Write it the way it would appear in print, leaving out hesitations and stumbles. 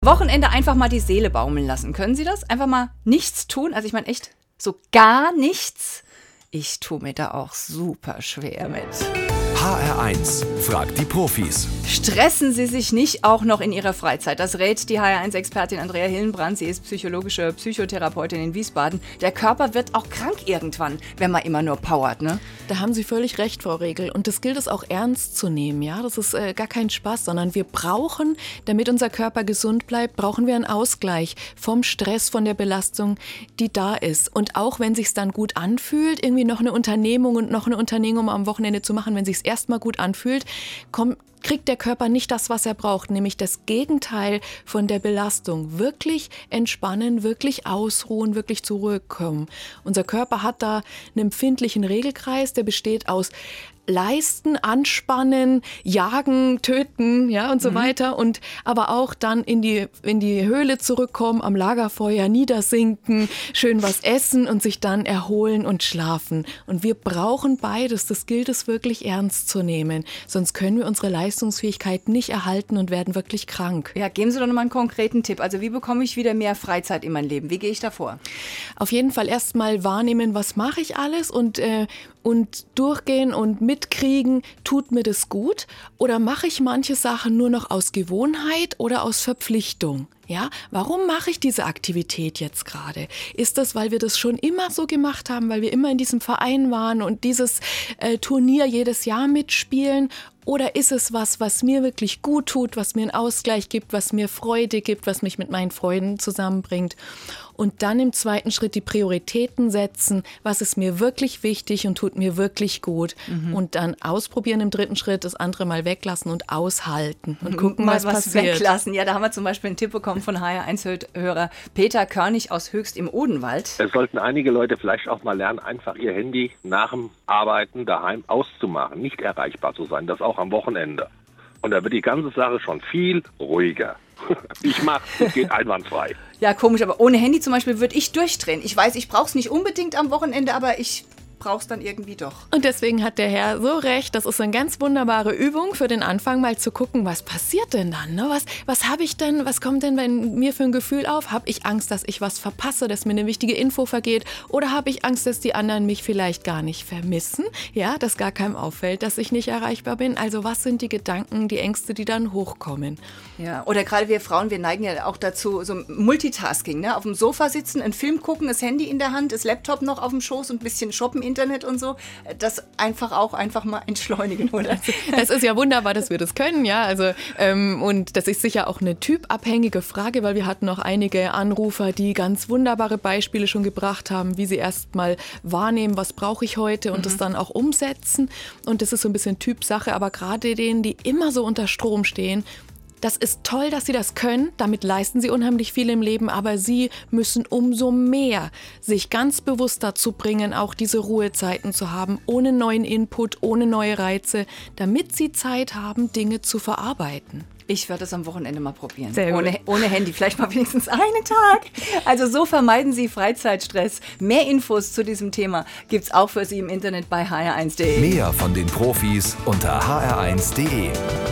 Wochenende einfach mal die Seele baumeln lassen. Können Sie das? Einfach mal nichts tun? Also ich meine echt, so gar nichts. Ich tue mir da auch super schwer mit. HR1 fragt die Profis. Stressen Sie sich nicht auch noch in Ihrer Freizeit. Das rät die HR1-Expertin Andrea Hillenbrand. Sie ist psychologische Psychotherapeutin in Wiesbaden. Der Körper wird auch krank irgendwann, wenn man immer nur powert, ne? Da haben Sie völlig recht, Frau Regel. Und das gilt es auch ernst zu nehmen. Ja? Das ist gar kein Spaß, sondern wir brauchen, damit unser Körper gesund bleibt, brauchen wir einen Ausgleich vom Stress, von der Belastung, die da ist. Und auch wenn sich's dann gut anfühlt, irgendwie noch eine Unternehmung am Wochenende zu machen, wenn sich's erstmal gut anfühlt, kriegt der Körper nicht das, was er braucht, nämlich das Gegenteil von der Belastung. Wirklich entspannen, wirklich ausruhen, wirklich zur Ruhe kommen. Unser Körper hat da einen empfindlichen Regelkreis, der besteht aus Leisten, Anspannen, Jagen, Töten, ja, und so weiter. Und aber auch dann in die Höhle zurückkommen, am Lagerfeuer niedersinken, schön was essen und sich dann erholen und schlafen. Und wir brauchen beides. Das gilt es wirklich ernst zu nehmen. Sonst können wir unsere Leistungsfähigkeit nicht erhalten und werden wirklich krank. Ja, geben Sie doch nochmal einen konkreten Tipp. Also wie bekomme ich wieder mehr Freizeit in mein Leben? Wie gehe ich da vor? Auf jeden Fall erst mal wahrnehmen, was mache ich alles und durchgehen und mitkriegen, tut mir das gut oder mache ich manche Sachen nur noch aus Gewohnheit oder aus Verpflichtung? Ja, warum mache ich diese Aktivität jetzt gerade? Ist das, weil wir das schon immer so gemacht haben, weil wir immer in diesem Verein waren und dieses Turnier jedes Jahr mitspielen? Oder ist es was mir wirklich gut tut, was mir einen Ausgleich gibt, was mir Freude gibt, was mich mit meinen Freunden zusammenbringt? Und dann im zweiten Schritt die Prioritäten setzen, was ist mir wirklich wichtig und tut mir wirklich gut. Und dann ausprobieren im dritten Schritt, das andere mal weglassen und aushalten und gucken, mal was passiert. Weglassen. Ja, da haben wir zum Beispiel einen Tipp bekommen von HR1-Hörer Peter Körnig aus Höchst im Odenwald. Es sollten einige Leute vielleicht auch mal lernen, einfach ihr Handy nach dem Arbeiten daheim auszumachen, nicht erreichbar zu sein, das auch am Wochenende. Und da wird die ganze Sache schon viel ruhiger. Ich mach's, es geht einwandfrei. Ja, komisch, aber ohne Handy zum Beispiel würde ich durchdrehen. Ich weiß, ich brauche es nicht unbedingt am Wochenende, aber ich brauch's dann irgendwie doch. Und deswegen hat der Herr so recht, das ist eine ganz wunderbare Übung für den Anfang, mal zu gucken, was passiert denn dann? Ne? Was habe ich denn, was kommt denn bei mir für ein Gefühl auf? Habe ich Angst, dass ich was verpasse, dass mir eine wichtige Info vergeht? Oder habe ich Angst, dass die anderen mich vielleicht gar nicht vermissen? Ja, dass gar keinem auffällt, dass ich nicht erreichbar bin? Also was sind die Gedanken, die Ängste, die dann hochkommen? Ja, oder gerade wir Frauen, wir neigen ja auch dazu, so Multitasking, ne? Auf dem Sofa sitzen, einen Film gucken, das Handy in der Hand, das Laptop noch auf dem Schoß und ein bisschen shoppen, Internet und so. Das einfach mal entschleunigen, oder? Es ist ja wunderbar, dass wir das können, ja. Also, und das ist sicher auch eine typabhängige Frage, weil wir hatten noch einige Anrufer, die ganz wunderbare Beispiele schon gebracht haben, wie sie erst mal wahrnehmen, was brauche ich heute und das dann auch umsetzen. Und das ist so ein bisschen Typsache, aber gerade denen, die immer so unter Strom stehen, das ist toll, dass sie das können, damit leisten sie unheimlich viel im Leben, aber sie müssen umso mehr sich ganz bewusst dazu bringen, auch diese Ruhezeiten zu haben, ohne neuen Input, ohne neue Reize, damit sie Zeit haben, Dinge zu verarbeiten. Ich werde das am Wochenende mal probieren. Sehr gut. Ohne Handy, vielleicht mal wenigstens einen Tag. Also so vermeiden Sie Freizeitstress. Mehr Infos zu diesem Thema gibt's auch für Sie im Internet bei hr1.de. Mehr von den Profis unter hr1.de.